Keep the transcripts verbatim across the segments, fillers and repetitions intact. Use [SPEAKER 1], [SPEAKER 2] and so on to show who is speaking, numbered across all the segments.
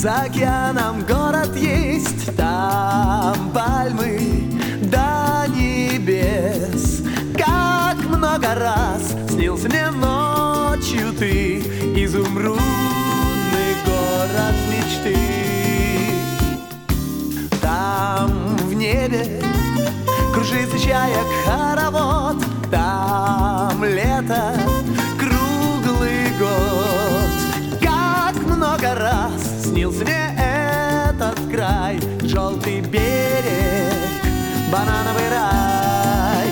[SPEAKER 1] За океаном город есть, там пальмы до небес. Как много раз снился мне ночью ты, изумрудный город мечты. Там в небе кружится чаек хоровод, там лето круглый год. Как много раз снился мне этот край, желтый берег, банановый рай.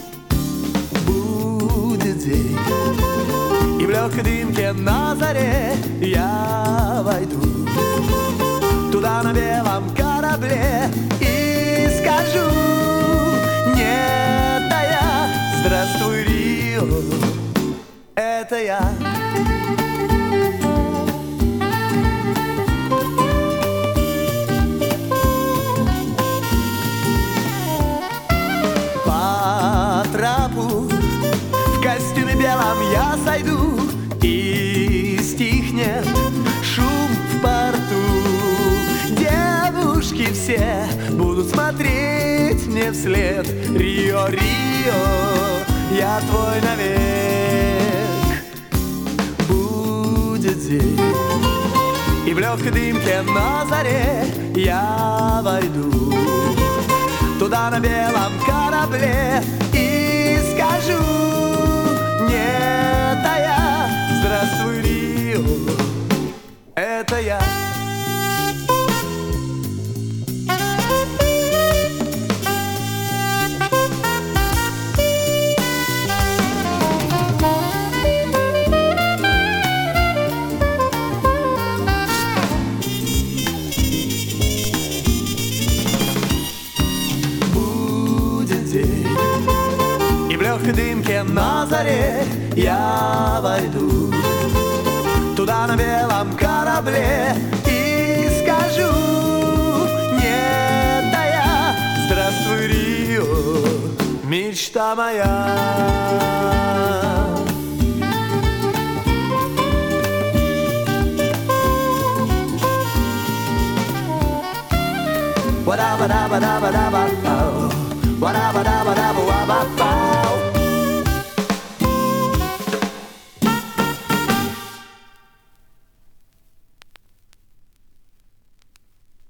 [SPEAKER 1] Будет день, и в легкой дымке на заре я войду туда на белом корабле и скажу: нет, а я, здравствуй, Рио, это я. По трапу в костюме белом я сойду, и стихнет шум в порту. Девушки все будут смотреть мне вслед: Рио, Рио, я твой навек. Будет день, и в легкой дымке на заре я войду туда на белом корабле и скажу: нет, а я, здравствуй, Рио, это я. И в легкой дымке на заре я войду туда на белом корабле и скажу: нет, а я, здравствуй, Рио, мечта моя. Ba-da-ba-da-ba-da-ba-da-ba.